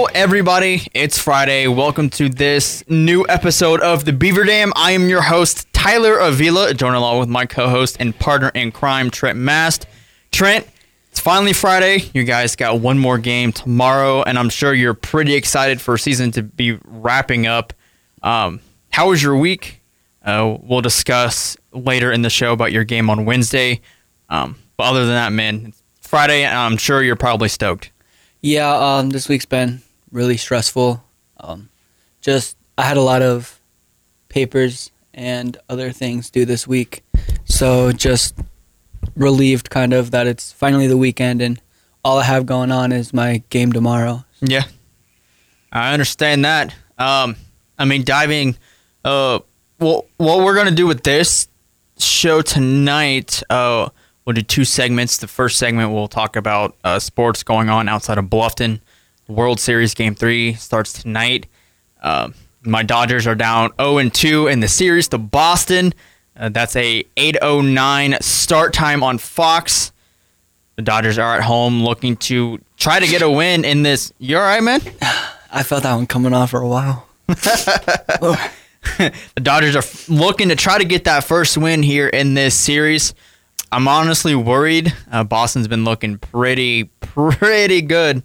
Hello, everybody. It's Friday. Welcome to this new episode of The Beaver Dam. I am your host, Tyler Avila, joined along with my co-host and partner in crime, Trent Mast. Trent, it's finally Friday. You guys got one more game tomorrow, and I'm sure you're pretty excited for season to be wrapping up. How was your week? We'll discuss later in the show about your game on Wednesday. But other than that, man, it's Friday, and I'm sure you're probably stoked. Yeah, this week's been really stressful. I had a lot of papers and other things due this week, so just relieved kind of that it's finally the weekend and all I have going on is my game tomorrow. Yeah, I understand that. Diving, what we're going to do with this show tonight, we'll do two segments. The first segment, we'll talk about sports going on outside of Bluffton. World Series Game 3 starts tonight. My Dodgers are down 0-2 in the series to Boston. That's a 8:09 start time on Fox. The Dodgers are at home looking to try to get a win in this. You all right, man? I felt that one coming off for a while. The Dodgers are looking to try to get that first win here in this series. I'm honestly worried. Boston's been looking pretty good.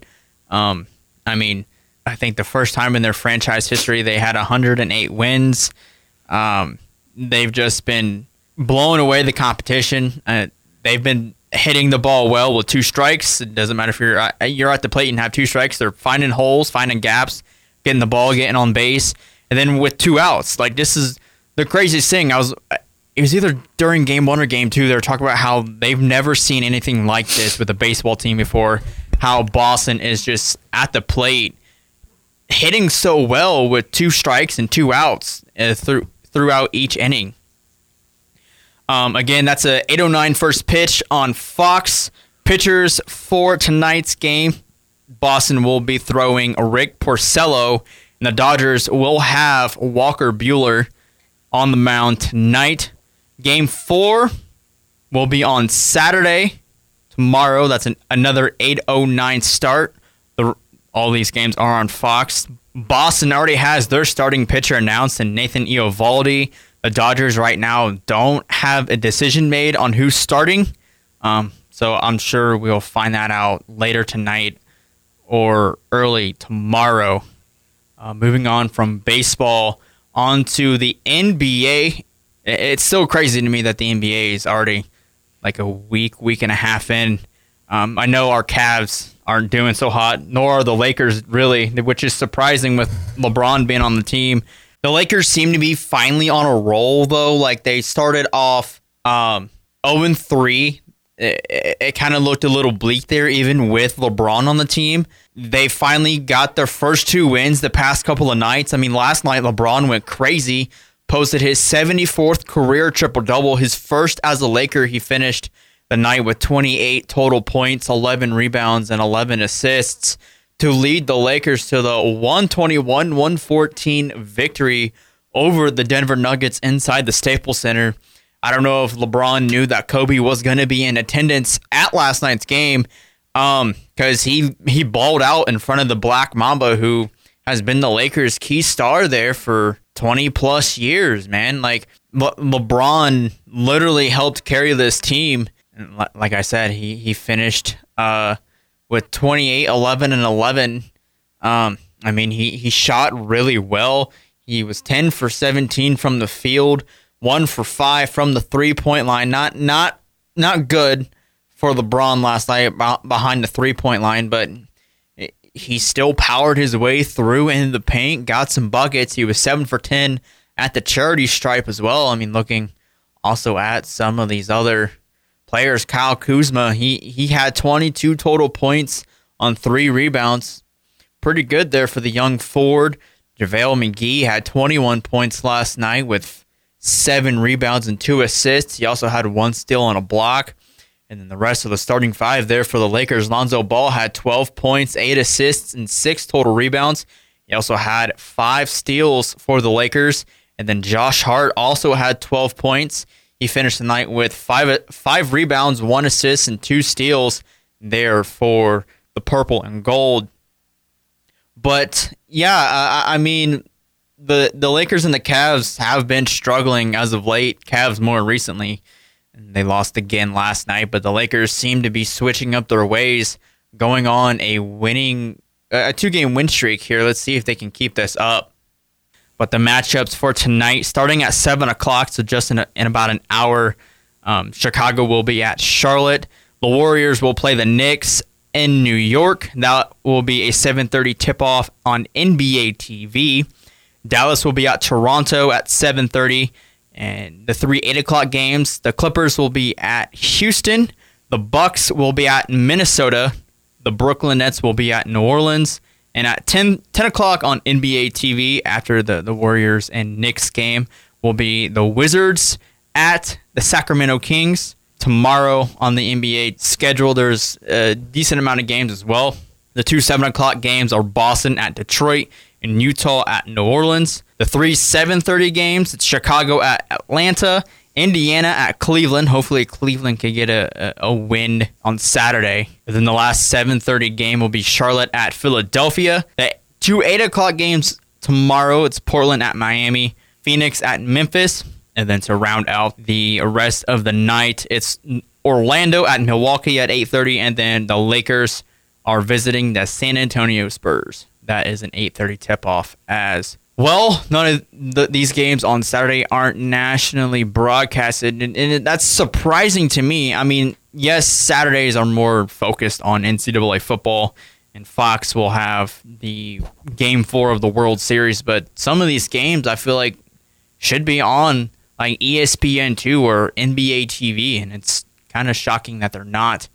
I think the first time in their franchise history they had 108 wins. They've just been blowing away the competition. They've been hitting the ball well with two strikes. It doesn't matter if you're at the plate and have two strikes. They're finding holes, finding gaps, getting the ball, getting on base, and then with two outs. Like, this is the craziest thing. It was either during Game 1 or Game 2, they were talking about how they've never seen anything like this with a baseball team before, how Boston is just at the plate hitting so well with two strikes and two outs throughout each inning. Again, that's a 8:09 first pitch on Fox. Pitchers for tonight's game, Boston will be throwing Rick Porcello, and the Dodgers will have Walker Buehler on the mound tonight. Game 4 will be on Saturday, tomorrow. That's another 8:09 start. All these games are on Fox. Boston already has their starting pitcher announced in Nathan Eovaldi. The Dodgers right now don't have a decision made on who's starting. So I'm sure we'll find that out later tonight or early tomorrow. Moving on from baseball onto the NBA. It's so crazy to me that the NBA is already like a week and a half in. I know our Cavs aren't doing so hot, nor are the Lakers really, which is surprising with LeBron being on the team. The Lakers seem to be finally on a roll, though. Like, they started off 0-3. It kind of looked a little bleak there, even with LeBron on the team. They finally got their first two wins the past couple of nights. I mean, last night LeBron went crazy. Posted his 74th career triple-double, his first as a Laker. He finished the night with 28 total points, 11 rebounds, and 11 assists to lead the Lakers to the 121-114 victory over the Denver Nuggets inside the Staples Center. I don't know if LeBron knew that Kobe was going to be in attendance at last night's game because he balled out in front of the Black Mamba, who has been the Lakers' key star there for 20-plus years, man. Like, LeBron literally helped carry this team. And like I said, he finished with 28, 11, and 11. He shot really well. He was 10 for 17 from the field, 1 for 5 from the three-point line. Not good for LeBron last night behind the three-point line, but he still powered his way through into the paint, got some buckets. He was 7 for 10 at the charity stripe as well. I mean, looking also at some of these other players, Kyle Kuzma, he had 22 total points on 3 rebounds. Pretty good there for the young forward. JaVale McGee had 21 points last night with 7 rebounds and 2 assists. He also had 1 steal and a block. And then the rest of the starting 5 there for the Lakers, Lonzo Ball had 12 points, 8 assists, and 6 total rebounds. He also had 5 steals for the Lakers. And then Josh Hart also had 12 points. He finished the night with 5 rebounds, 1 assist, and 2 steals there for the purple and gold. But yeah, I mean, the Lakers and the Cavs have been struggling as of late. Cavs more recently, and they lost again last night. But the Lakers seem to be switching up their ways, going on a 2-game win streak here. Let's see if they can keep this up. But the matchups for tonight, starting at 7 o'clock, so just in about an hour, Chicago will be at Charlotte. The Warriors will play the Knicks in New York. That will be a 7:30 tip-off on NBA TV. Dallas will be at Toronto at 7:30. And the 3 8 o'clock games, the Clippers will be at Houston. The Bucks will be at Minnesota. The Brooklyn Nets will be at New Orleans. And at 10 o'clock on NBA TV, after the Warriors and Knicks game, will be the Wizards at the Sacramento Kings. Tomorrow on the NBA schedule, there's a decent amount of games as well. The 2 7 o'clock games are Boston at Detroit and Utah at New Orleans. The 3 7:30 games, it's Chicago at Atlanta, Indiana at Cleveland. Hopefully Cleveland can get a win on Saturday. And then the last 7:30 game will be Charlotte at Philadelphia. The 2 8 o'clock games tomorrow, it's Portland at Miami, Phoenix at Memphis. And then to round out the rest of the night, it's Orlando at Milwaukee at 8:30. And then the Lakers are visiting the San Antonio Spurs. That is an 8:30 tip-off as well. None of these games on Saturday aren't nationally broadcasted, and that's surprising to me. I mean, yes, Saturdays are more focused on NCAA football, and Fox will have the Game 4 of the World Series, but some of these games I feel like should be on like ESPN2 or NBA TV, and it's kind of shocking that they're not.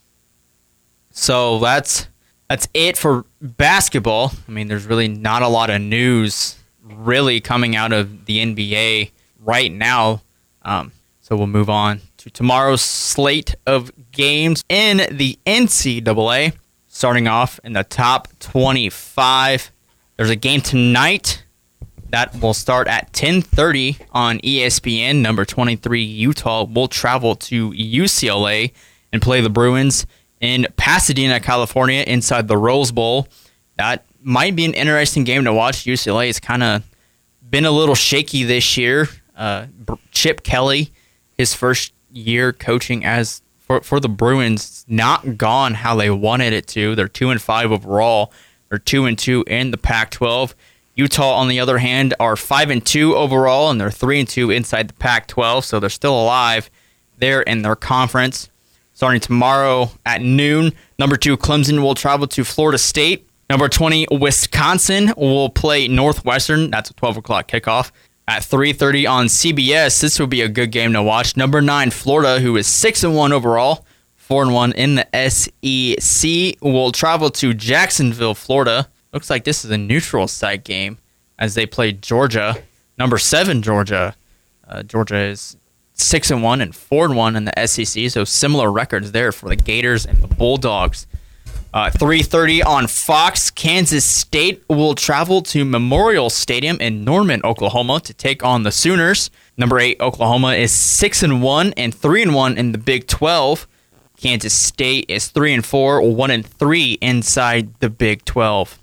So that's it for basketball. I mean, there's really not a lot of news really coming out of the NBA right now. So we'll move on to tomorrow's slate of games in the NCAA. Starting off in the top 25, there's a game tonight that will start at 10:30 on ESPN. Number 23 Utah will travel to UCLA and play the Bruins in Pasadena, California, inside the Rose Bowl. That might be an interesting game to watch. UCLA has kind of been a little shaky this year. Chip Kelly, his first year coaching as for the Bruins, not gone how they wanted it to. They're 2-5 overall. They're 2-2 in the Pac-12. Utah, on the other hand, are 5-2 overall, and they're 3-2 inside the Pac-12, so they're still alive there in their conference. Starting tomorrow at noon, number 2 Clemson will travel to Florida State. Number 20 Wisconsin will play Northwestern. That's a 12 o'clock kickoff. At 3:30 on CBS, this will be a good game to watch. Number 9 Florida, who is 6-1 overall, 4-1 in the SEC, will travel to Jacksonville, Florida. Looks like this is a neutral site game as they play Georgia. Number 7 Georgia. Georgia is 6-1 and 4-1 in the SEC, so similar records there for the Gators and the Bulldogs. 3:30 on Fox, Kansas State will travel to Memorial Stadium in Norman, Oklahoma to take on the Sooners. Number 8 Oklahoma is 6-1 and 3-1 in the Big 12. Kansas State is 3-4, 1-3 inside the Big 12.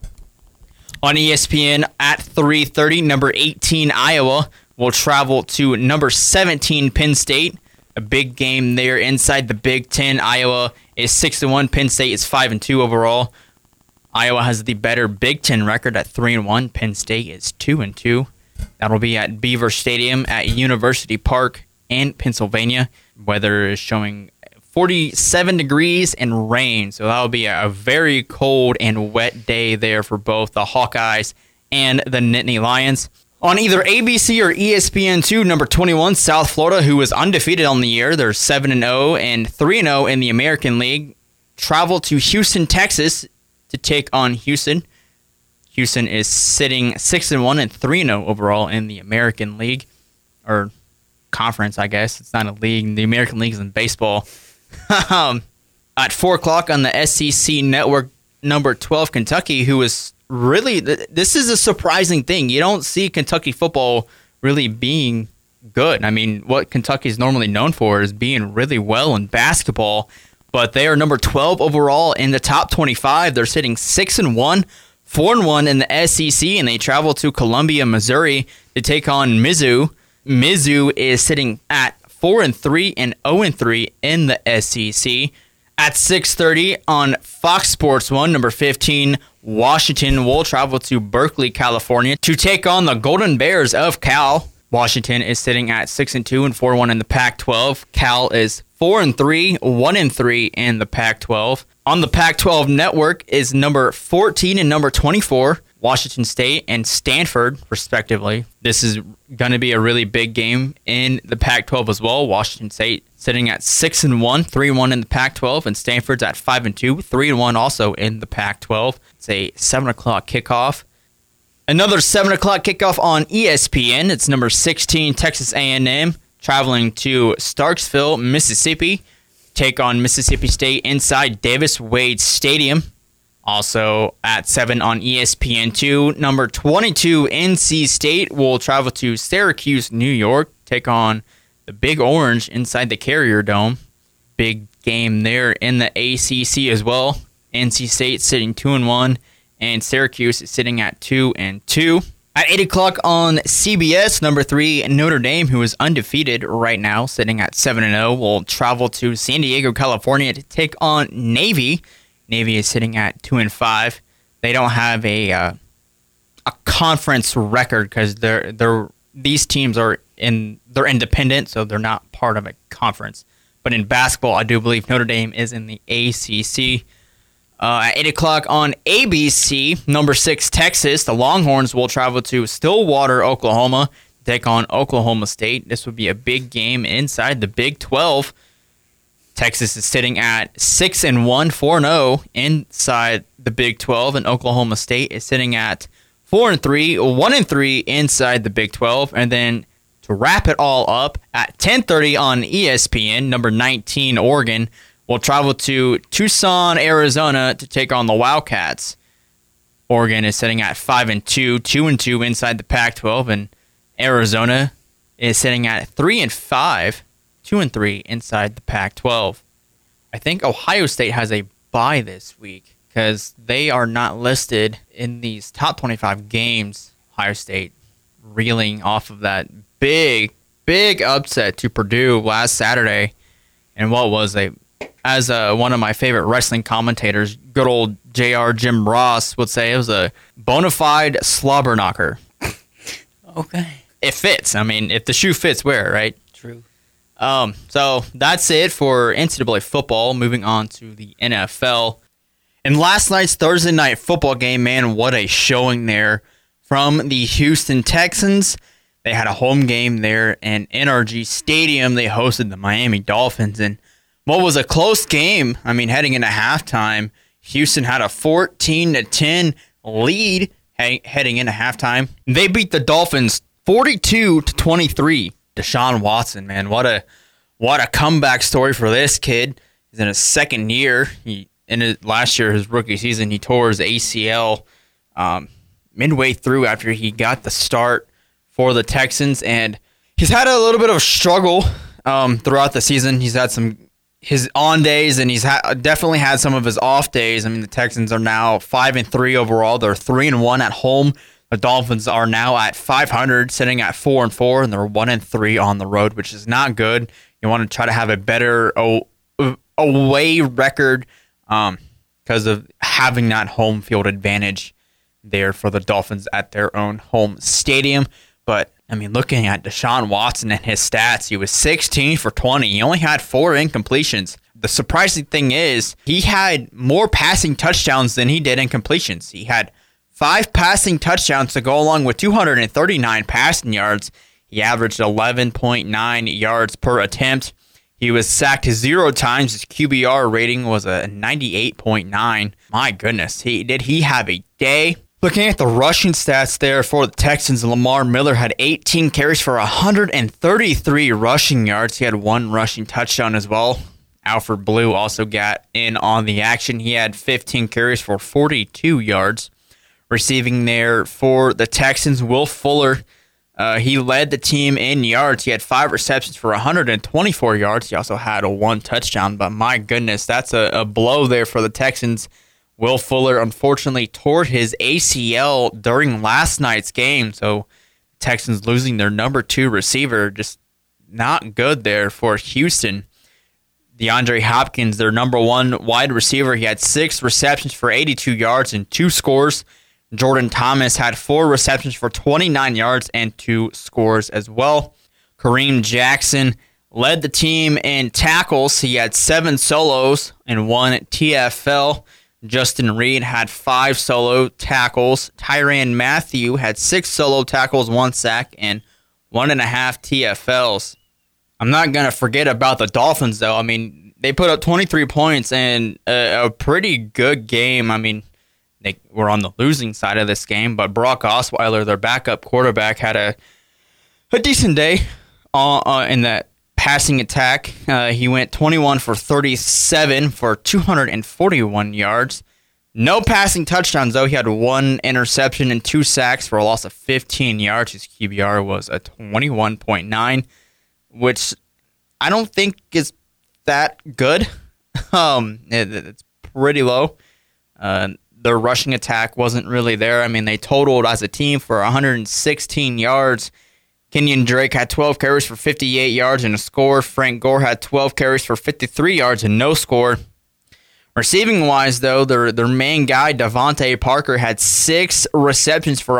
On ESPN at 3:30, number 18 Iowa will travel to number 17 Penn State. A big game there inside the Big 10. Iowa is 6-1. Penn State is 5-2 overall. Iowa has the better Big 10 record at 3-1. Penn State is 2-2. That'll be at Beaver Stadium at University Park in Pennsylvania. Weather is showing 47 degrees and rain, so that'll be a very cold and wet day there for both the Hawkeyes and the Nittany Lions. On either ABC or ESPN2, number 21, South Florida, who is undefeated on the year. They're 7-0 and 3-0 in the American League. Travel to Houston, Texas to take on Houston. Houston is sitting 6-1 and 3-0 overall in the American League. Or conference, I guess. It's not a league. The American League is in baseball. At 4 o'clock on the SEC Network, number 12, Kentucky, who is really, this is a surprising thing. You don't see Kentucky football really being good. I mean, what Kentucky is normally known for is being really well in basketball, but they are number 12 overall in the top 25. They're sitting 6-1, 4-1 in the SEC, and they travel to Columbia, Missouri to take on Mizzou. Mizzou is sitting at 4-3 and 0-3 in the SEC. At 6:30 on Fox Sports 1, number 15, Washington will travel to Berkeley, California to take on the Golden Bears of Cal. Washington is sitting at 6-2 and 4-1 in the Pac-12. Cal is 4-3, 1-3 in the Pac-12. On the Pac-12 network is number 14 and number 24, Washington State and Stanford, respectively. This is going to be a really big game in the Pac-12 as well. Washington State sitting at 6-1, 3-1 in the Pac-12, and Stanford's at 5-2, 3-1 also in the Pac-12. It's a 7 o'clock kickoff. Another 7 o'clock kickoff on ESPN. It's number 16, Texas A&M, traveling to Starksville, Mississippi, take on Mississippi State inside Davis-Wade Stadium. Also at 7 on ESPN2, number 22, NC State will travel to Syracuse, New York, take on the Big Orange inside the Carrier Dome. Big game there in the ACC as well. NC State sitting 2-1, and Syracuse is sitting at 2-2. At 8 o'clock on CBS, number 3, Notre Dame, who is undefeated right now, sitting at 7-0, will travel to San Diego, California to take on Navy. Navy is sitting at 2-5. They don't have a conference record because these teams they're independent, so they're not part of a conference. But in basketball, I do believe Notre Dame is in the ACC. At 8 o'clock on ABC, number 6, Texas, the Longhorns will travel to Stillwater, Oklahoma, to take on Oklahoma State. This would be a big game inside the Big 12. Texas is sitting at 6-1, 4-0 inside the Big 12, and Oklahoma State is sitting at 4-3, 1-3 inside the Big 12. And then to wrap it all up, at 10:30 on ESPN, number 19, Oregon, will travel to Tucson, Arizona to take on the Wildcats. Oregon is sitting at 5-2, 2-2 inside the Pac-12, and Arizona is sitting at 3-5, 2-3 inside the Pac-12. I think Ohio State has a bye this week because they are not listed in these top 25 games. Ohio State reeling off of that big upset to Purdue last Saturday, and what was as one of my favorite wrestling commentators, good old JR Jim Ross would say, it was a bona fide slobber knocker. Okay. It fits. I mean, if the shoe fits, wear it, right? True. So that's it for NCAA football. Moving on to the NFL. In last night's Thursday night football game, man, what a showing there from the Houston Texans. They had a home game there in NRG Stadium. They hosted the Miami Dolphins, and what was a close game. I mean, heading into halftime, Houston had a 14-10 lead heading into halftime. They beat the Dolphins 42-23. Deshaun Watson, man, what a comeback story for this kid. He's in his second year. Last year, his rookie season, he tore his ACL midway through after he got the start for the Texans, and he's had a little bit of a struggle throughout the season. He's had his on days, and he's definitely had some of his off days. I mean, the Texans are now 5-3 overall. They're 3-1 at home. The Dolphins are now at 500, sitting at 4-4, and they're 1-3 on the road, which is not good. You want to try to have a better away record because of having that home field advantage there for the Dolphins at their own home stadium. But, I mean, looking at Deshaun Watson and his stats, he was 16 for 20. He only had 4 incompletions. The surprising thing is he had more passing touchdowns than he did incompletions. He had 5 passing touchdowns to go along with 239 passing yards. He averaged 11.9 yards per attempt. He was sacked 0 times. His QBR rating was a 98.9. My goodness, did he have a day? Looking at the rushing stats there for the Texans, Lamar Miller had 18 carries for 133 rushing yards. He had 1 rushing touchdown as well. Alfred Blue also got in on the action. He had 15 carries for 42 yards. Receiving there for the Texans, Will Fuller, he led the team in yards. He had 5 receptions for 124 yards. He also had a 1 touchdown. But my goodness, that's a blow there for the Texans Will Fuller unfortunately tore his ACL during last night's game, so Texans losing their number 2 receiver. Just not good there for Houston. DeAndre Hopkins, their number 1 wide receiver, he had 6 receptions for 82 yards and 2 scores. Jordan Thomas had 4 receptions for 29 yards and 2 scores as well. Kareem Jackson led the team in tackles. He had 7 solos and 1 TFL. Justin Reed had 5 solo tackles. Tyrann Mathieu had 6 solo tackles, 1 sack, and 1.5 TFLs. I'm not going to forget about the Dolphins, though. I mean, they put up 23 points in a pretty good game. I mean, they were on the losing side of this game, but Brock Osweiler, their backup quarterback, had a decent day in that passing attack. He went 21 for 37 for 241 yards. No passing touchdowns, though. He had 1 interception and 2 sacks for a loss of 15 yards. His QBR was a 21.9, which I don't think is that good. It's pretty low. Their rushing attack wasn't really there. I mean, they totaled as a team for 116 yards. Kenyon Drake had 12 carries for 58 yards and a score. Frank Gore had 12 carries for 53 yards and no score. Receiving-wise, though, their main guy, Devontae Parker, had 6 receptions for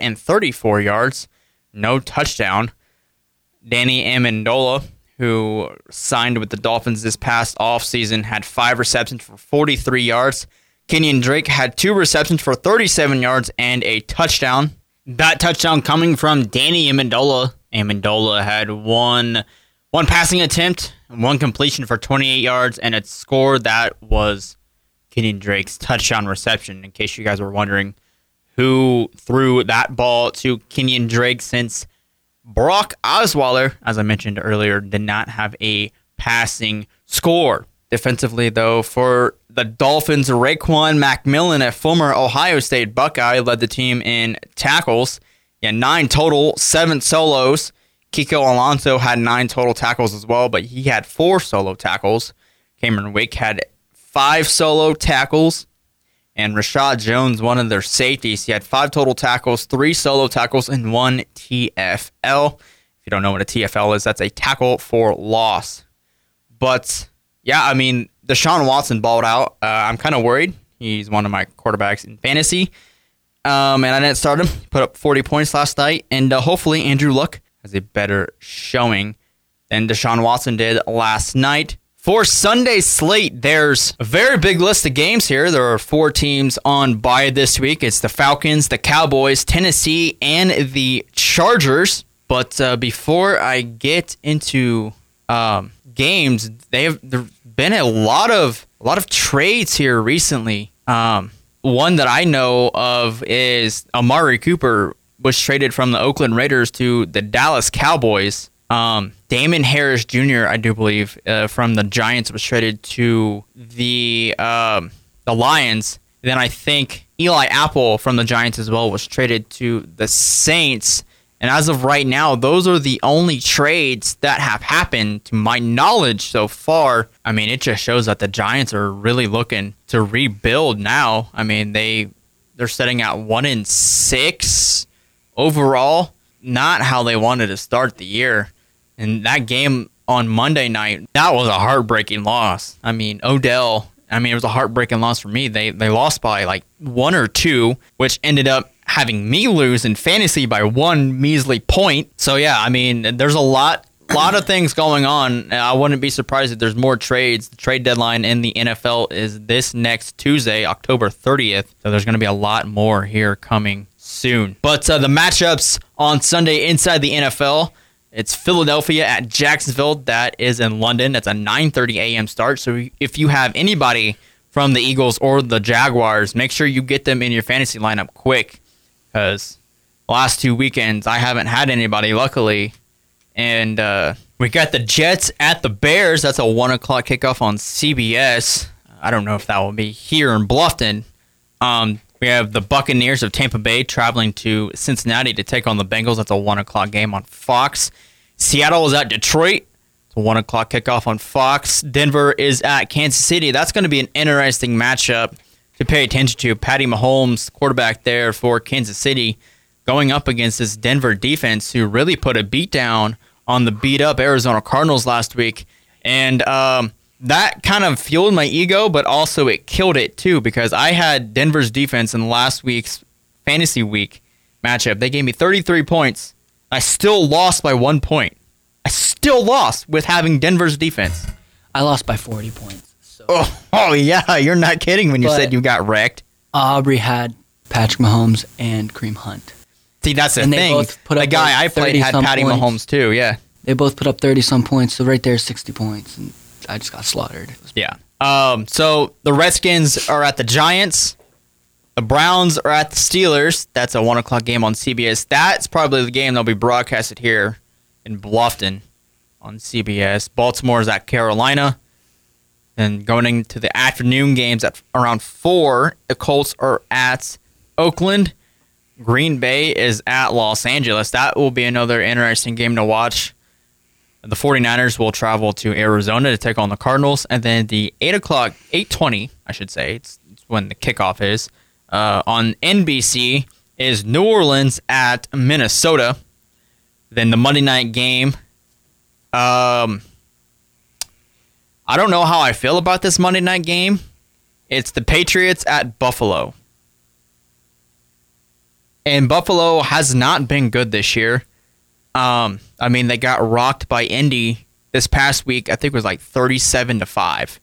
134 yards. No touchdown. Danny Amendola, who signed with the Dolphins this past offseason, had 5 receptions for 43 yards. Kenyon Drake had 2 receptions for 37 yards and a touchdown. That touchdown coming from Danny Amendola. Amendola had one passing attempt, 1 completion for 28 yards, and a score that was Kenyon Drake's touchdown reception, in case you guys were wondering who threw that ball to Kenyon Drake, since Brock Osweiler, as I mentioned earlier, did not have a passing score. Defensively, though, for the Dolphins, Raekwon McMillan, a former Ohio State Buckeye, led the team in tackles. He had 9 total, 7 solos. Kiko Alonso had 9 total tackles as well, but he had 4 solo tackles. Cameron Wake had 5 solo tackles. And Rashad Jones, one of their safeties, he had 5 total tackles, 3 solo tackles, and 1 TFL. If you don't know what a TFL is, that's a tackle for loss. But yeah, I mean, Deshaun Watson balled out. I'm kind of worried. He's one of my quarterbacks in fantasy. And I didn't start him. He put up 40 points last night. And hopefully Andrew Luck has a better showing than Deshaun Watson did last night. For Sunday's slate, there's a very big list of games here. There are 4 teams on bye this week. It's the Falcons, the Cowboys, Tennessee, and the Chargers. But before I get into games, there've been a lot of trades here recently. One that I know of is Amari Cooper was traded from the Oakland Raiders to the Dallas Cowboys. Damon Harris Jr., I do believe, from the Giants was traded to the Lions. Then I think Eli Apple from the Giants as well was traded to the Saints. And as of right now, those are the only trades that have happened to my knowledge so far. I mean, it just shows that the Giants are really looking to rebuild now. I mean, they're setting out 1-6 overall. Not how they wanted to start the year. And that game on Monday night, that was a heartbreaking loss. I mean, Odell, it was a heartbreaking loss for me. They lost by like 1 or 2, which ended up having me lose in fantasy by 1 measly point. So yeah, I mean, there's a lot of things going on. I wouldn't be surprised if there's more trades. The trade deadline in the NFL is this next Tuesday, October 30th. So there's going to be a lot more here coming soon. But the matchups on Sunday inside the NFL, it's Philadelphia at Jacksonville. That is in London. That's a 9:30 a.m. start. So if you have anybody from the Eagles or the Jaguars, make sure you get them in your fantasy lineup quick, because the last 2 weekends I haven't had anybody, luckily. And we got the Jets at the Bears. That's a 1 o'clock kickoff on CBS. I don't know if that will be here in Bluffton. We have the Buccaneers of Tampa Bay traveling to Cincinnati to take on the Bengals. That's a 1 o'clock game on Fox. Seattle is at Detroit. It's a 1 o'clock kickoff on Fox. Denver is at Kansas City. That's going to be an interesting matchup. to pay attention to. Patty Mahomes, quarterback there for Kansas City, going up against this Denver defense who really put a beat down on the beat-up Arizona Cardinals last week. And that kind of fueled my ego, but also it killed it too, because I had Denver's defense in last week's fantasy week matchup. They gave me 33 points. I still lost by 1 point. I still lost with having Denver's defense. I lost by 40 points. So. Oh yeah, you're not kidding when you said you got wrecked. Aubrey had Patrick Mahomes and Kareem Hunt. See, that's the thing. The guy I played had Patty Mahomes too, yeah. They both put up 30-some points, so right there, 60 points, and I just got slaughtered. Yeah. So the Redskins are at the Giants. The Browns are at the Steelers. That's a 1 o'clock game on CBS. That's probably the game that'll be broadcasted here in Bluffton on CBS. Baltimore is at Carolina. Then going into the afternoon games at around 4, the Colts are at Oakland. Green Bay is at Los Angeles. That will be another interesting game to watch. The 49ers will travel to Arizona to take on the Cardinals. And then the 8:20, I should say, it's when the kickoff is, on NBC is New Orleans at Minnesota. Then the Monday night game. I don't know how I feel about this Monday night game. It's the Patriots at Buffalo. And Buffalo has not been good this year. They got rocked by Indy this past week. I think it was like 37-5.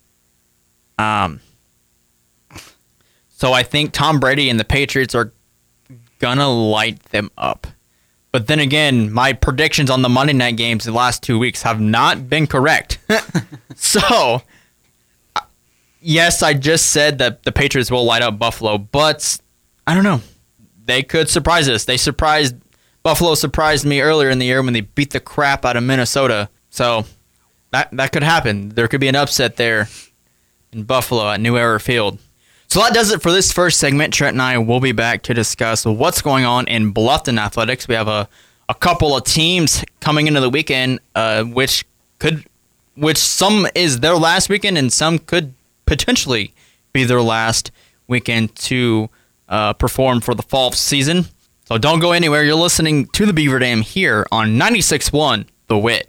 So I think Tom Brady and the Patriots are gonna light them up. But then again, my predictions on the Monday night games the last 2 weeks have not been correct. So, yes, I just said that the Patriots will light up Buffalo, but I don't know. They could surprise us. Buffalo surprised me earlier in the year when they beat the crap out of Minnesota. So that could happen. There could be an upset there in Buffalo at New Era Field. So that does it for this first segment. Trent and I will be back to discuss what's going on in Bluffton Athletics. We have a couple of teams coming into the weekend, which some is their last weekend and some could potentially be their last weekend to perform for the fall season. So don't go anywhere. You're listening to the Beaver Dam here on 96.1 The Wit.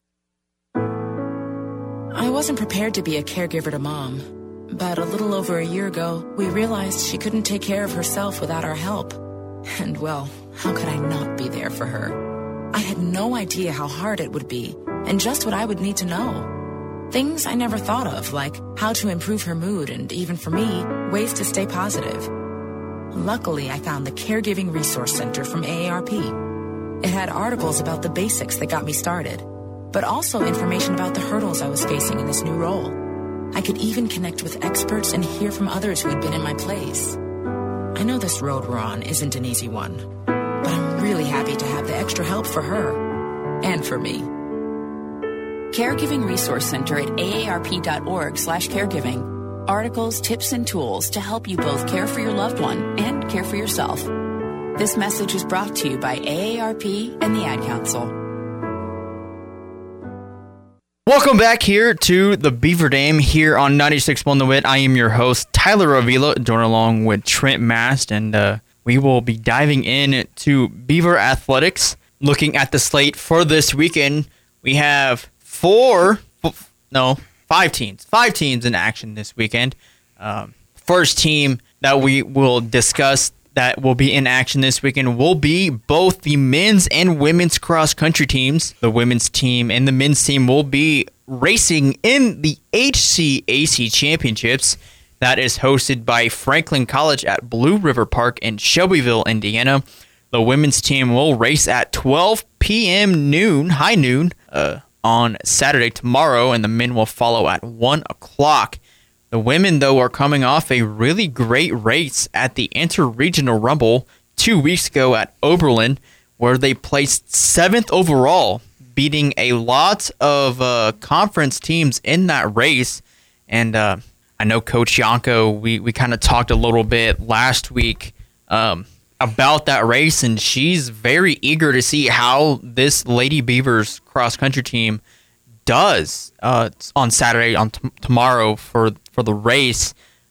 I wasn't prepared to be a caregiver to Mom, but a little over a year ago, we realized she couldn't take care of herself without our help. And well, how could I not be there for her? I had no idea how hard it would be and just what I would need to know. Things I never thought of, like how to improve her mood and, even for me, ways to stay positive. Luckily, I found the Caregiving Resource Center from AARP. It had articles about the basics that got me started, but also information about the hurdles I was facing in this new role. I could even connect with experts and hear from others who had been in my place. I know this road we're on isn't an easy one, but I'm really happy to have the extra help for her and for me. Caregiving Resource Center at aarp.org/caregiving. Articles, tips, and tools to help you both care for your loved one and care for yourself. This message is brought to you by AARP and the Ad Council. Welcome back here to the Beaver Dam here on 96.1 The Wit. I am your host, Tyler Avila, joined along with Trent Mast, and we will be diving into Beaver Athletics. Looking at the slate for this weekend, we have 5 teams in action this weekend. First team that we will discuss that will be in action this weekend will be both the men's and women's cross-country teams. The women's team and the men's team will be racing in the HCAC Championships. That is hosted by Franklin College at Blue River Park in Shelbyville, Indiana. The women's team will race at 12 p.m. high noon, on Saturday tomorrow, and the men will follow at 1 o'clock. The women, though, are coming off a really great race at the Inter-Regional Rumble 2 weeks ago at Oberlin, where they placed 7th overall, beating a lot of conference teams in that race. And I know Coach Yanko, we kind of talked a little bit last week about that race, and she's very eager to see how this Lady Beavers cross-country team does on Saturday, tomorrow for the race.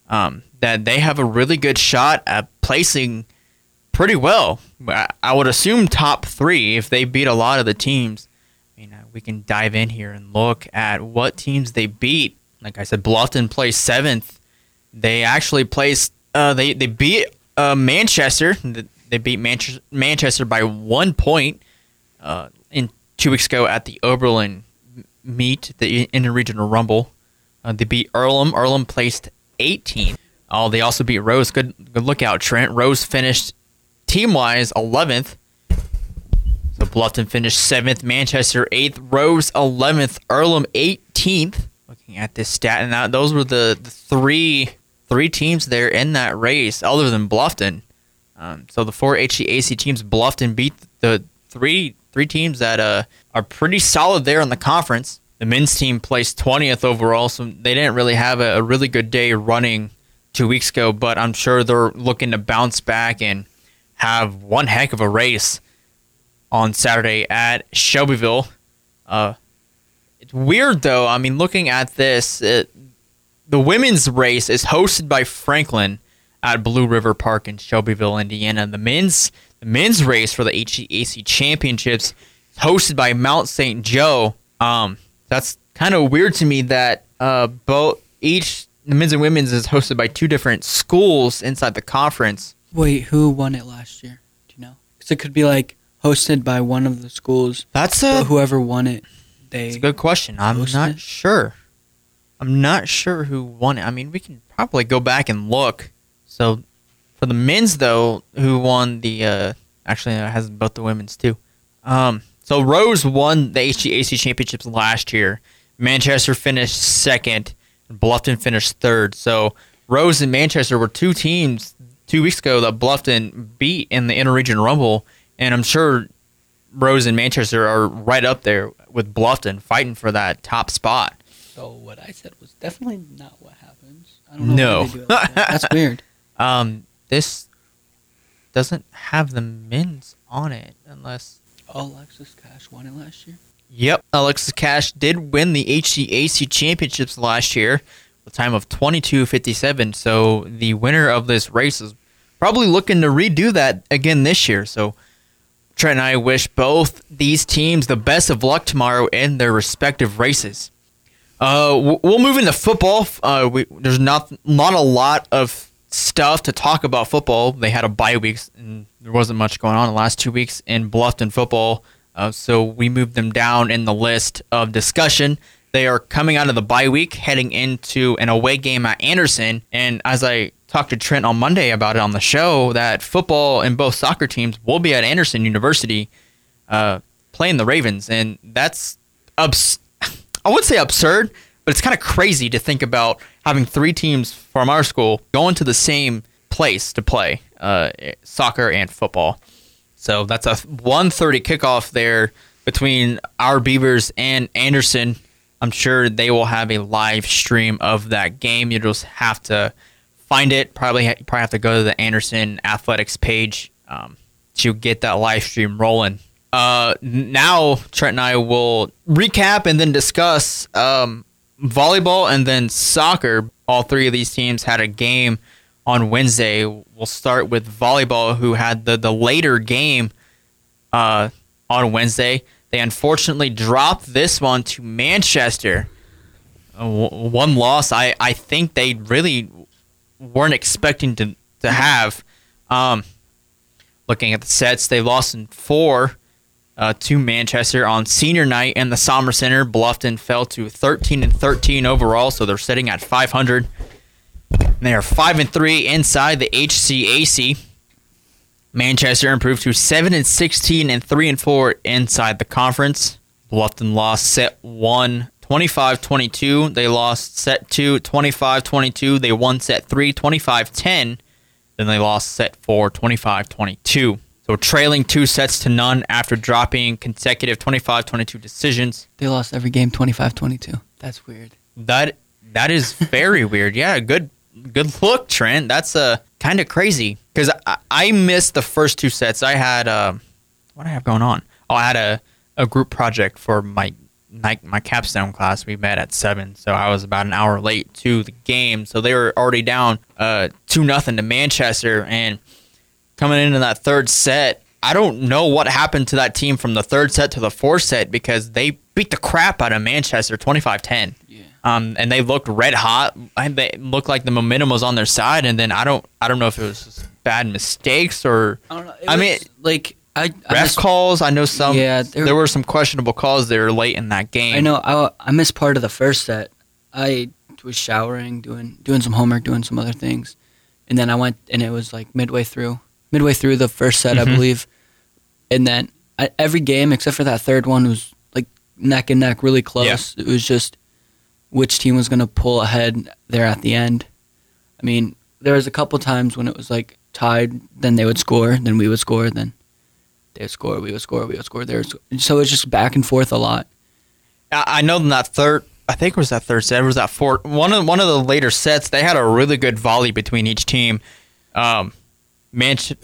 that they have a really good shot at placing pretty well. I would assume top 3 if they beat a lot of the teams. We can dive in here and look at what teams they beat. Like I said, Bluffton placed 7th. They actually placed. They beat Manchester. They beat Manchester by 1 point in 2 weeks ago at the Oberlin meet, the Interregional Rumble. They beat Earlham. Earlham placed 18th. They also beat Rose. Good lookout, Trent. Rose finished team-wise 11th. So Bluffton finished 7th, Manchester 8th, Rose 11th, Earlham 18th. Looking at this stat, and those were the three teams there in that race, other than Bluffton. So the 4 HCAC teams, Bluffton beat the three teams that are pretty solid there in the conference. The men's team placed 20th overall, so they didn't really have a really good day running 2 weeks ago, but I'm sure they're looking to bounce back and have one heck of a race on Saturday at Shelbyville. It's weird, though. Looking at this, the women's race is hosted by Franklin at Blue River Park in Shelbyville, Indiana. The men's race for the HCAC Championships is hosted by Mount St. Joe. That's kind of weird to me that the men's and women's is hosted by 2 different schools inside the conference. Wait, who won it last year? Do you know? Because it could be hosted by one of the schools. Whoever won it, It's a good question. I'm not sure. I'm not sure who won it. We can probably go back and look. So for the men's, though, who won the actually it has both the women's too. So Rose won the HGAC championships last year. Manchester finished 2nd. And Bluffton finished 3rd. So Rose and Manchester were 2 teams 2 weeks ago that Bluffton beat in the Interregional Rumble. And I'm sure Rose and Manchester are right up there with Bluffton, fighting for that top spot. So what I said was definitely not what happens. I don't know why they do it like that. That's weird. This doesn't have the men's on it unless... Alexis Cash won it last year? Yep, Alexis Cash did win the HCAC championships last year with a time of 22:57. So the winner of this race is probably looking to redo that again this year. So Trent and I wish both these teams the best of luck tomorrow in their respective races. We'll move into football. There's not a lot of stuff to talk about football. They had a bye week, and there wasn't much going on the last 2 weeks in Bluffton football. So we moved them down in the list of discussion. They are coming out of the bye week, heading into an away game at Anderson. And as I talked to Trent on Monday about it on the show, that football and both soccer teams will be at Anderson University playing the Ravens. And that's, I would say absurd, but it's kind of crazy to think about having 3 teams from our school going to the same place to play soccer and football. So that's a 1:30 kickoff there between our Beavers and Anderson. I'm sure they will have a live stream of that game. You just have to find it. Probably have to go to the Anderson Athletics page to get that live stream rolling. Now, Trent and I will recap and then discuss volleyball and then soccer. All 3 of these teams had a game on Wednesday. We'll start with volleyball, who had the later game on Wednesday. They unfortunately dropped this one to Manchester. One loss I think they really weren't expecting to have. Looking at the sets, they lost in 4 to Manchester on senior night in the Sommer Center. Bluffton fell to 13-13 overall, so they're sitting at 500. They are 5-3 inside the HCAC. Manchester improved to 7-16 and 3-4 inside the conference. Bluffton lost set 1, 25-22. They lost set 2, 25-22. They won set 3, 25-10. Then they lost set 4, 25-22. So trailing 2-0 after dropping consecutive 25-22 decisions. They lost every game 25-22. That's weird. That is very weird. Yeah, good look, Trent. That's kind of crazy because I missed the first 2 sets. I had what did I have going on? I had a group project for my like my capstone class, we met at 7, so I was about an hour late to the game. So they were already down 2-0 to Manchester, and coming into that third set, I don't know what happened to that team from the third set to the fourth set because they beat the crap out of Manchester 25-10. Yeah. And they looked red hot. They looked like the momentum was on their side, and then I don't know if it was just bad mistakes or I don't know. I mean, like ref calls. I know some. Yeah, there were some questionable calls there late in that game. I know. I missed part of the first set. I was showering, doing some homework, doing some other things, and then I went, and it was like midway through the first set, I believe, and then every game except for that third one was like neck and neck, really close. Yeah. It was just which team was going to pull ahead there at the end. I mean, there was a couple times when it was like tied, then they would score, then we would score, then they would score, we would score, we would score. So it was just back and forth a lot. I know in that third, I think it was that third set, it was that fourth, one of the later sets, they had a really good volley between each team. Was it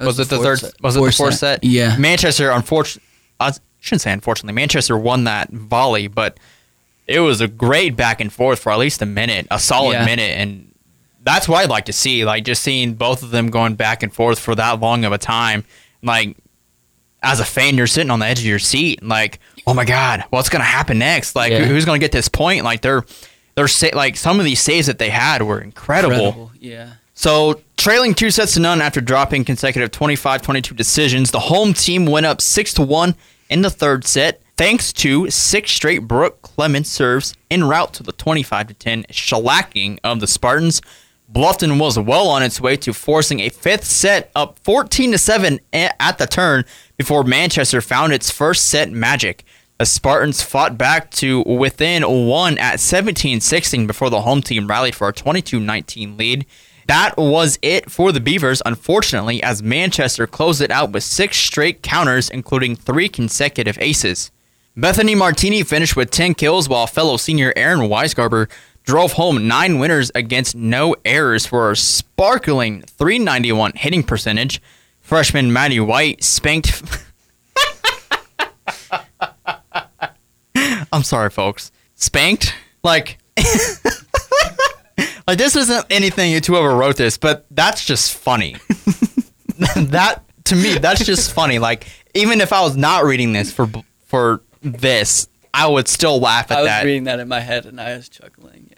the fourth set? Yeah. Manchester, unfortunately, I shouldn't say unfortunately, Manchester won that volley, but it was a great back and forth for at least a solid minute, and that's what I'd like to see, like just seeing both of them going back and forth for that long of a time. Like, as a fan, you're sitting on the edge of your seat, like, oh my God, what's going to happen next? Like, who's going to get this point? Like, they're like some of these saves that they had were incredible. Yeah. So, trailing 2-0 after dropping consecutive 25-22 decisions, the home team went up 6-1 in the third set, thanks to 6 straight Brooke Clemens serves en route to the 25-10 shellacking of the Spartans. Bluffton was well on its way to forcing a fifth set up 14-7 at the turn before Manchester found its first set magic. The Spartans fought back to within 1 at 17-16 before the home team rallied for a 22-19 lead. That was it for the Beavers, unfortunately, as Manchester closed it out with 6 straight counters, including 3 consecutive aces. Bethany Martini finished with 10 kills, while fellow senior Aaron Weisgarber drove home 9 winners against no errors for a sparkling .391 hitting percentage. Freshman Maddie White spanked... I'm sorry, folks. Spanked? Like... Like, this isn't anything you two ever wrote this, but that's just funny. That, to me, that's just funny. Like, even if I was not reading this for this, I would still laugh at that. I was reading that in my head, and I was chuckling.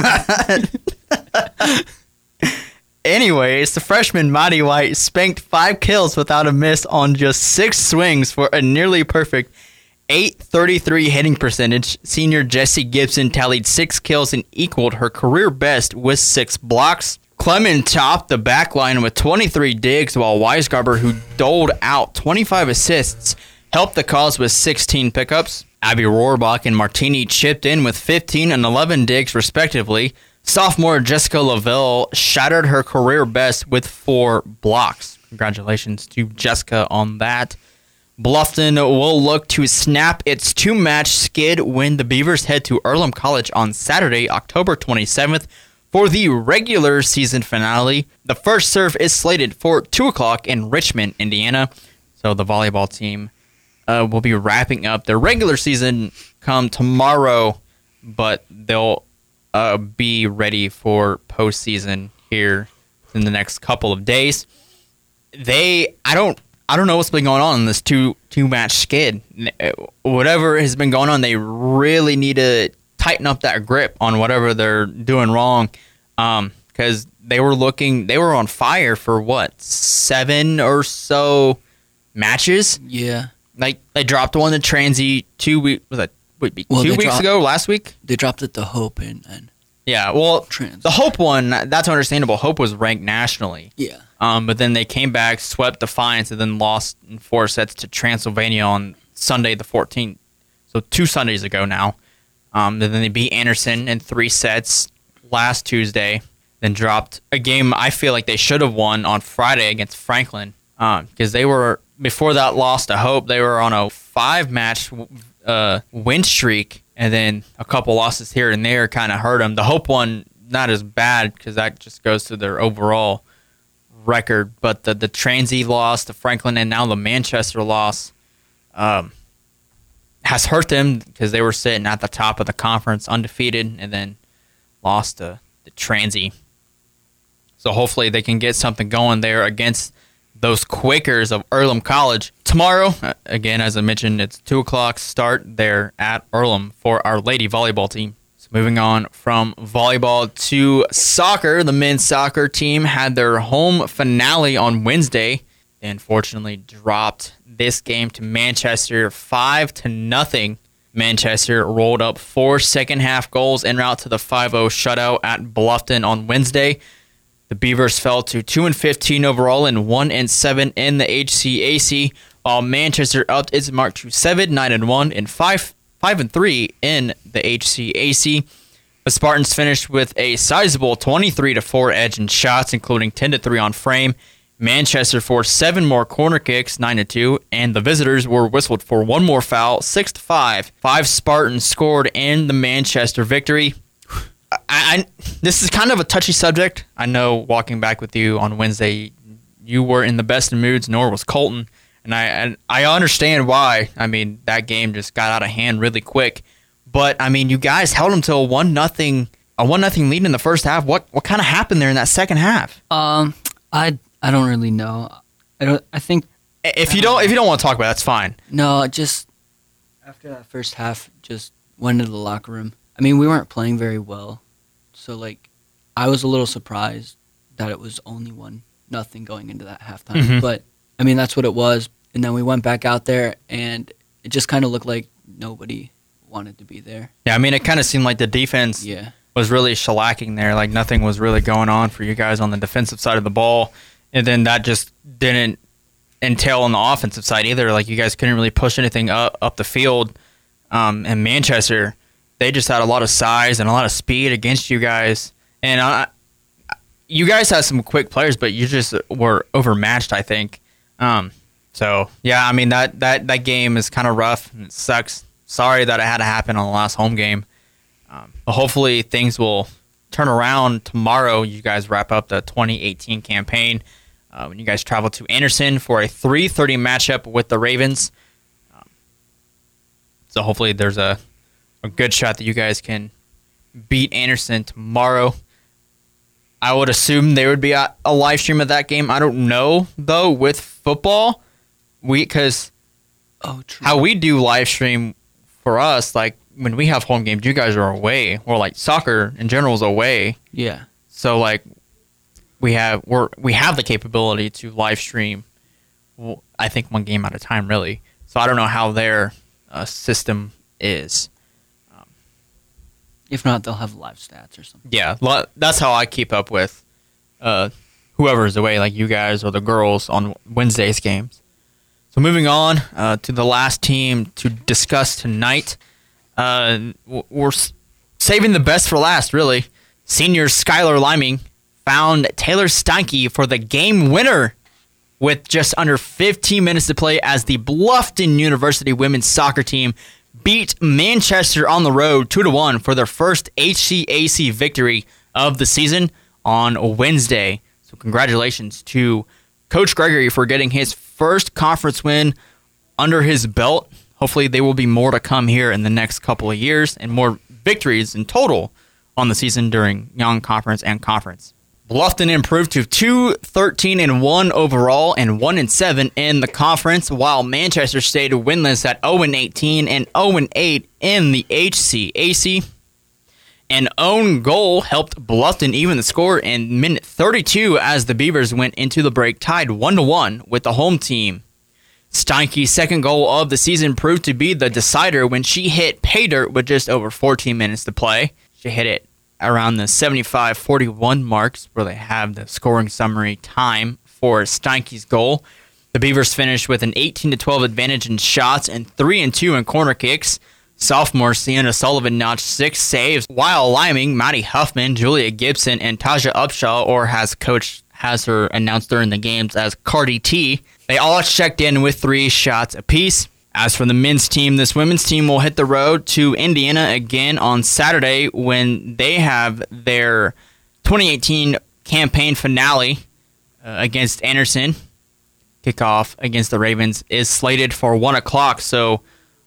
Anyways, the freshman Maddie White spanked 5 kills without a miss on just 6 swings for a nearly perfect .833 hitting percentage. Senior Jessie Gibson tallied 6 kills and equaled her career best with 6 blocks. Clement topped the back line with 23 digs, while Weisgarber, who doled out 25 assists, helped the cause with 16 pickups. Abby Rohrbach and Martini chipped in with 15 and 11 digs, respectively. Sophomore Jessica Lavelle shattered her career best with 4 blocks. Congratulations to Jessica on that. Bluffton will look to snap its 2-match skid when the Beavers head to Earlham College on Saturday, October 27th, for the regular season finale. The first serve is slated for 2 o'clock in Richmond, Indiana. So the volleyball team will be wrapping up their regular season come tomorrow, but they'll be ready for postseason here in the next couple of days. I don't know what's been going on in this two-match skid. Whatever has been going on, they really need to tighten up that grip on whatever they're doing wrong, because they were on fire for 7 or so matches. Yeah, like they dropped one to Transy 2 weeks. Was that 2 weeks ago? Last week they dropped it to Hope and yeah. Well, Trans. The Hope one, that's understandable. Hope was ranked nationally. Yeah. But then they came back, swept Defiance, and then lost in 4 sets to Transylvania on Sunday the 14th. So 2 Sundays ago now. And then they beat Anderson in 3 sets last Tuesday. Then dropped a game I feel like they should have won on Friday against Franklin. Because they were, before that loss to Hope, they were on a 5-match win streak. And then a couple losses here and there kind of hurt them. The Hope one, not as bad, because that just goes to their overall record, but the Transy loss, the Franklin, and now the Manchester loss, has hurt them because they were sitting at the top of the conference undefeated and then lost to the Transy. So hopefully they can get something going there against those Quakers of Earlham College. Tomorrow, again, as I mentioned, it's 2 o'clock start there at Earlham for our lady volleyball team. So moving on from volleyball to soccer, the men's soccer team had their home finale on Wednesday. They unfortunately dropped this game to Manchester 5-0. Manchester rolled up 4 second-half goals en route to the 5-0 shutout at Bluffton on Wednesday. The Beavers fell to 2-15 overall and 1-7 in the HCAC, while Manchester upped its mark to 7-9-1 and 5-3 in the HCAC. The Spartans finished with a sizable 23-4 edge in shots, including 10-3 on frame. Manchester forced 7 more corner kicks, 9-2, and the visitors were whistled for 1 more foul, 6-5. 5 Spartans scored in the Manchester victory. This is kind of a touchy subject. I know walking back with you on Wednesday, you were in the best of moods, nor was Colton. And I understand why. I mean, that game just got out of hand really quick. But, I mean, you guys held them to a 1-0 lead in the first half. What kind of happened there in that second half? I don't really know. I think if you don't want to talk about it, that's fine. No, just after that first half, just went into the locker room. I mean, we weren't playing very well, so like I was a little surprised that it was only 1-0 going into that halftime. Mm-hmm. But I mean, that's what it was. And then we went back out there, and it just kind of looked like nobody wanted to be there. Yeah, I mean, it kind of seemed like the defense was really shellacking there. Like nothing was really going on for you guys on the defensive side of the ball. And then that just didn't entail on the offensive side either. Like you guys couldn't really push anything up the field. And Manchester, they just had a lot of size and a lot of speed against you guys. And you guys had some quick players, but you just were overmatched, I think. So, yeah, I mean, that game is kind of rough. And it sucks. Sorry that it had to happen on the last home game. But hopefully things will turn around tomorrow. You guys wrap up the 2018 campaign. When you guys travel to Anderson for a 3:30 matchup with the Ravens. So hopefully there's a good shot that you guys can beat Anderson tomorrow. I would assume there would be a live stream of that game. I don't know, though, with football. Because how we do live stream for us, like when we have home games, you guys are away. Or like soccer in general is away. Yeah. So like we have the capability to live stream, I think 1 game at a time, really. So I don't know how their system is. If not, they'll have live stats or something. Yeah, that's how I keep up with whoever is away, like you guys or the girls on Wednesday's games. So moving on to the last team to discuss tonight. We're saving the best for last, really. Senior Skylar Liming found Taylor Steinke for the game winner with just under 15 minutes to play as the Bluffton University women's soccer team beat Manchester on the road 2-1 for their first HCAC victory of the season on Wednesday. So congratulations to Coach Gregory for getting his first conference win under his belt. Hopefully there will be more to come here in the next couple of years and more victories in total on the season during non-conference and conference. Bluffton improved to 2-13-1 overall and 1-7 in the conference, while Manchester stayed winless at 0-18 and 0-8 in the HCAC. An own goal helped Bluffton even the score in minute 32 as the Beavers went into the break tied 1-1 with the home team. Steinke's second goal of the season proved to be the decider when she hit pay dirt with just over 14 minutes to play. She hit it around the 75-41 marks where they have the scoring summary time for Steinke's goal. The Beavers finished with an 18-12 advantage in shots and 3-2 in corner kicks. Sophomore Sienna Sullivan notched 6 saves, while Liming, Maddie Huffman, Julia Gibson, and Taja Upshaw, or as Coach has her announced during the games as Cardi T, they all checked in with 3 shots apiece. As for the men's team, this women's team will hit the road to Indiana again on Saturday when they have their 2018 campaign finale against Anderson. Kickoff against the Ravens is slated for 1 o'clock, so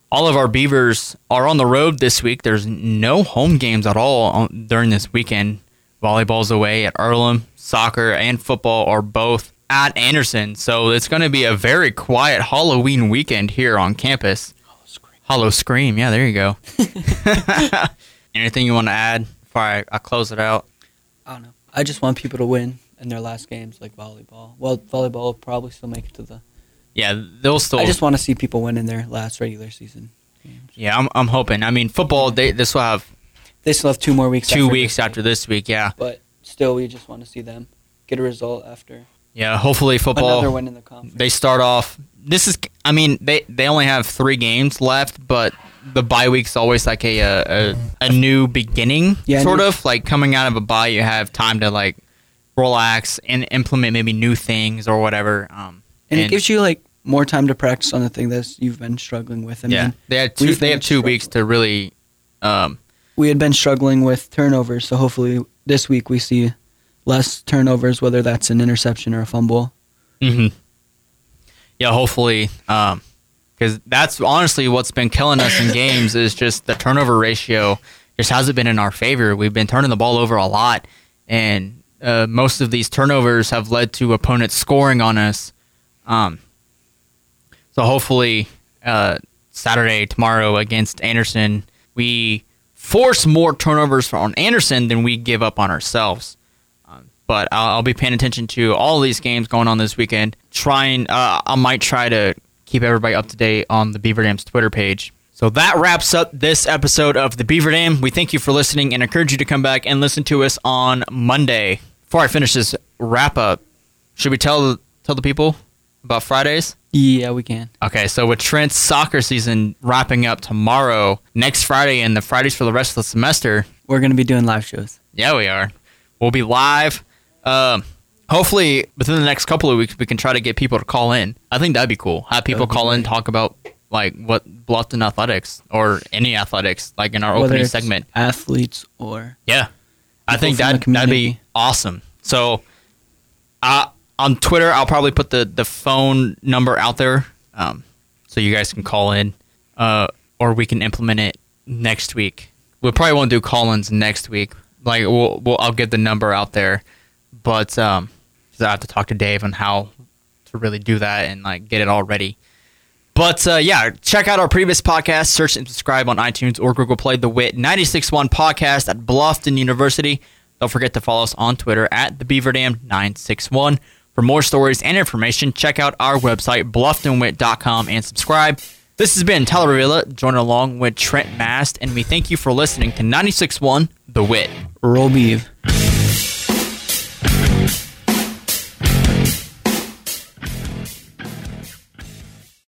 all of our Beavers are on the road this week. There's no home games at all during this weekend. Volleyball's away at Earlham. Soccer and football are both at Anderson. So it's going to be a very quiet Halloween weekend here on campus. Hollow Scream. Yeah, there you go. Anything you want to add before I close it out? I don't know. I just want people to win in their last games, like volleyball. Well, volleyball will probably still make it to the... Yeah, they'll still... I just want to see people win in their last regular season games. Yeah, I'm hoping. I mean, football, they still have... They still have 2 more weeks. 2 weeks after this week, yeah. But still, we just want to see them get a result after. Yeah, hopefully football... Another win in the conference. They start off... This is... I mean, they only have 3 games left, but the bye week's always like a new beginning, sort of. Like, coming out of a bye, you have time to, like, relax and implement maybe new things or whatever. And it gives you, like, more time to practice on the thing that you've been struggling with. I mean, they have 2 weeks to really... we had been struggling with turnovers, so hopefully this week we see less turnovers, whether that's an interception or a fumble. Mm-hmm. Yeah, hopefully, because that's honestly what's been killing us in games is just the turnover ratio just hasn't been in our favor. We've been turning the ball over a lot, and most of these turnovers have led to opponents scoring on us. So hopefully Saturday, tomorrow against Anderson, we force more turnovers on Anderson than we give up on ourselves. But I'll be paying attention to all of these games going on this weekend. I might try to keep everybody up to date on the Beaver Dam's Twitter page. So that wraps up this episode of the Beaver Dam. We thank you for listening and encourage you to come back and listen to us on Monday. Before I finish this wrap up, should we tell the people about Fridays? Yeah, we can. Okay, so with Trent's soccer season wrapping up tomorrow, next Friday, and the Fridays for the rest of the semester, we're going to be doing live shows. Yeah, we are. We'll be live. Hopefully, within the next couple of weeks, we can try to get people to call in. I think that'd be cool. Have people call in, talk about like what Bluffton athletics or any athletics, like in our opening segment. Athletes or I think that'd be awesome. So, on Twitter, I'll probably put the phone number out there, so you guys can call in, or we can implement it next week. We probably won't do call-ins next week. Like I'll get the number out there. But I have to talk to Dave on how to really do that and like get it all ready. But check out our previous podcast. Search and subscribe on iTunes or Google Play. The WIT 96.1 podcast at Bluffton University. Don't forget to follow us on Twitter at thebeaverdam961. For more stories and information, check out our website, blufftonwit.com, and subscribe. This has been Tyler Avila, joining along with Trent Mast, and we thank you for listening to 96.1 The WIT. Roll Beav.